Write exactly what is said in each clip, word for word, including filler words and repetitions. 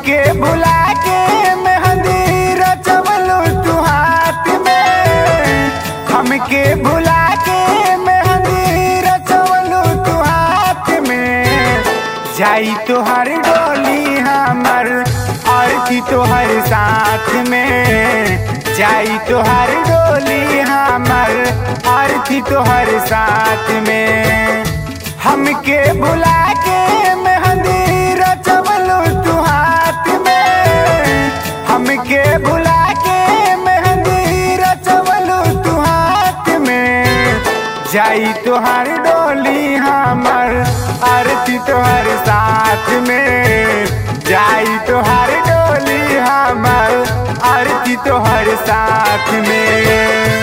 हमके भुला के मेहंदी रचवलू तू हाथ में, हमके भुला के मेहंदी रचवलू तू हाथ में। जाई तोहर डोली हमर अर्थी तोहर साथ में, जाई तोहर डोली हमर अर्थी तोहर साथ में। हमके भुला के मेहंदी रचवलू तू हाथ में, हमके भुला के मेहंदी रचवलू तू हाथ में। जाई तोहर डोली हमर अर्थी तोहर साथ में, जाई तोहर डोली हमर अर्थी तोहर साथ में।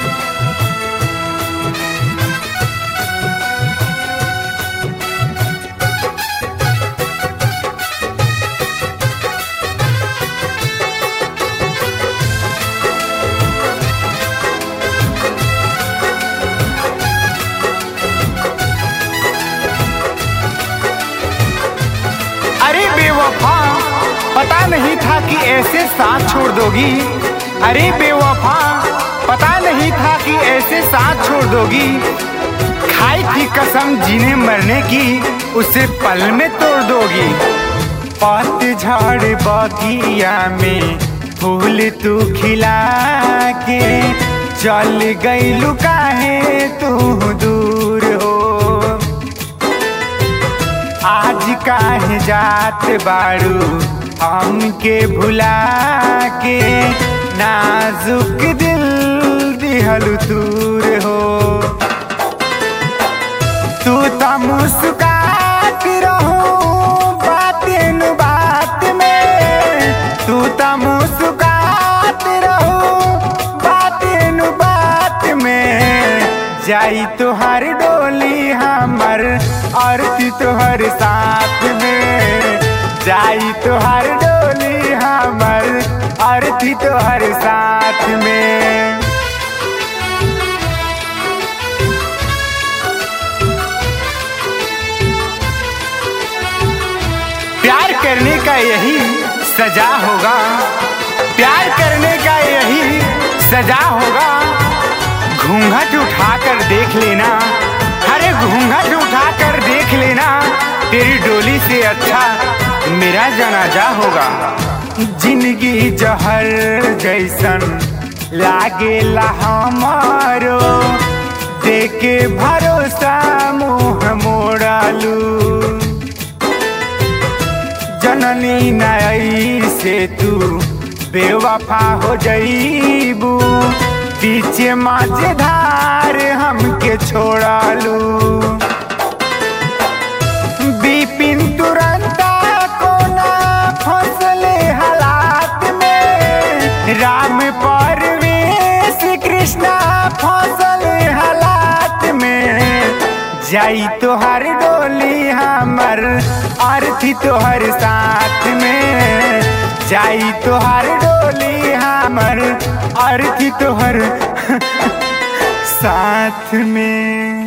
अरे बेवफा, पता नहीं था कि ऐसे साथ छोड़ दोगी। अरे बेवफा, पता नहीं था कि ऐसे साथ छोड़ दोगी। खाई थी कसम जीने मरने की, उसे पल में तोड़ दोगी। पतझड़ बगिया में फूल तू खिला के चल गई लुकाहे तू दूर हो। आज काहे जात बारू हमके भुला के, नाजुक दिल दिहलु दूर हो। तू तो मुस्कुरात रहो बातें नु बात में, तू तो मुस्कुरात रहो बातें नु बात में। जाई तोहर डोली हमर अर्थी तोहर साथ में, जाई तोहर डोली हमर अर्थी तोहर साथ में। प्यार करने का यही सजा होगा, प्यार करने का यही सजा होगा। घूंघट उठाकर देख लेना, अरे घूंघट उठाकर देख लेना, तेरी डोली से अच्छा मेरा जनाजा होगा। जिंदगी जहर जैसन लागेला हमारो, देके भरोसा मुँह मोड़ालू। जननी नई से तू बेवफा हो जईबू, पीछे माझधार हमके छोड़ालू। बिपिन तुरंता कोना फसले हालात में, राम परवेश कृष्णा फसले हालात में। जाई तोहर डोली हमर अर्थी तोहर साथ में, जाई तोहर डोली हमर अर्थी तोहर साथ में।